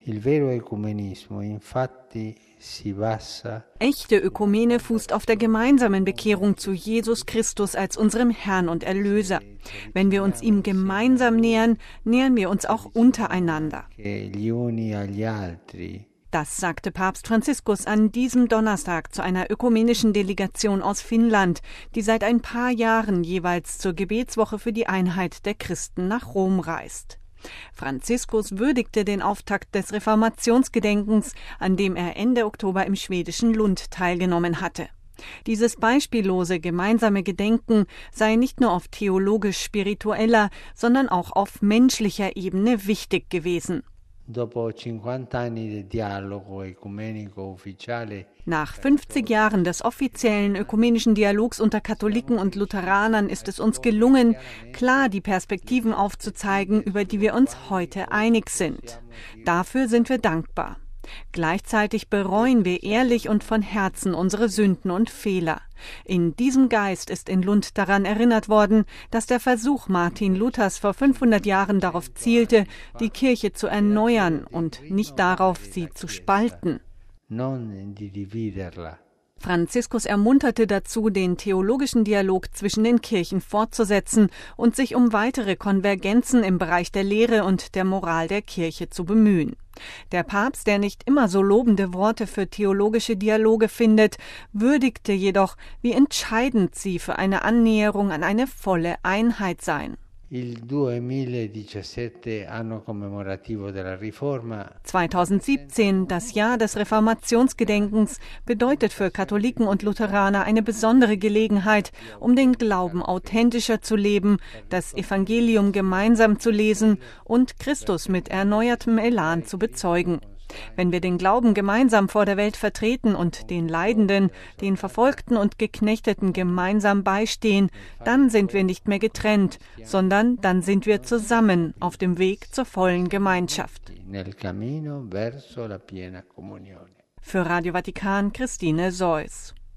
Il vero ecumenismo infatti si basa. Echte Ökumene fußt auf der gemeinsamen Bekehrung zu Jesus Christus als unserem Herrn und Erlöser. Wenn wir uns ihm gemeinsam nähern, nähern wir uns auch untereinander. Gli uni agli altri. Das sagte Papst Franziskus an diesem Donnerstag zu einer ökumenischen Delegation aus Finnland, die seit ein paar Jahren jeweils zur Gebetswoche für die Einheit der Christen nach Rom reist. Franziskus würdigte den Auftakt des Reformationsgedenkens, an dem er Ende Oktober im schwedischen Lund teilgenommen hatte. Dieses beispiellose gemeinsame Gedenken sei nicht nur auf theologisch-spiritueller, sondern auch auf menschlicher Ebene wichtig gewesen. Nach 50 Jahren des offiziellen ökumenischen Dialogs unter Katholiken und Lutheranern ist es uns gelungen, klar die Perspektiven aufzuzeigen, über die wir uns heute einig sind. Dafür sind wir dankbar. Gleichzeitig bereuen wir ehrlich und von Herzen unsere Sünden und Fehler. In diesem Geist ist in Lund daran erinnert worden, dass der Versuch Martin Luthers vor 500 Jahren darauf zielte, die Kirche zu erneuern und nicht darauf, sie zu spalten. Franziskus ermunterte dazu, den theologischen Dialog zwischen den Kirchen fortzusetzen und sich um weitere Konvergenzen im Bereich der Lehre und der Moral der Kirche zu bemühen. Der Papst, der nicht immer so lobende Worte für theologische Dialoge findet, würdigte jedoch, wie entscheidend sie für eine Annäherung an eine volle Einheit seien. Il 2017 anno commemorativo della Riforma. 2017, das Jahr des Reformationsgedenkens, bedeutet für Katholiken und Lutheraner eine besondere Gelegenheit, um den Glauben authentischer zu leben, das Evangelium gemeinsam zu lesen und Christus mit erneuertem Elan zu bezeugen. Wenn wir den Glauben gemeinsam vor der Welt vertreten und den Leidenden, den Verfolgten und Geknechteten gemeinsam beistehen, dann sind wir nicht mehr getrennt, sondern dann sind wir zusammen auf dem Weg zur vollen Gemeinschaft. Für Radio Vatikan, Christine Seuss.